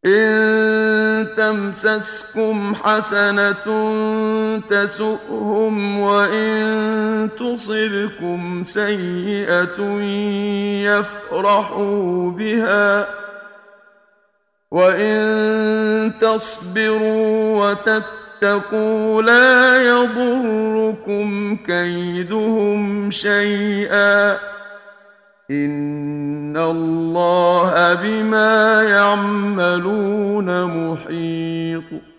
إن تمسسكم حسنة تسؤهم وإن تصبكم سيئة يفرحوا بها وإن تصبروا وتتقوا لا يضركم كيدهم شيئا إن الله بما يعملون محيط